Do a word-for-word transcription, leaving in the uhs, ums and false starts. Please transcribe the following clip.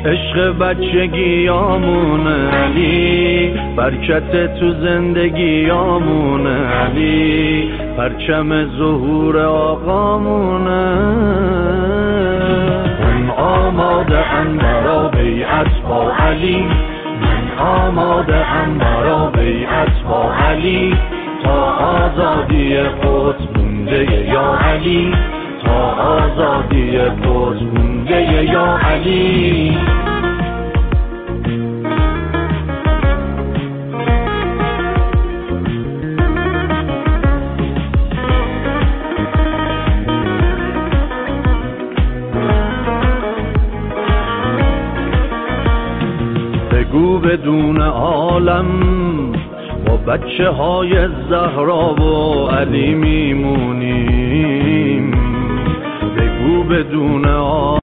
عشق بچگیامونه علی، برکت تو زندگیامونه علی، پرچم ظهور آقامونه. من آماده ام برا بیعت با علی، من آماده ام برا بیعت با علی، تا آزادی قدس مونده یا علی، تا آزادی قدس مونده یا علی. بگو بدون عالم با بچه های زهرا و علی میمونیم، بگو بدون عالم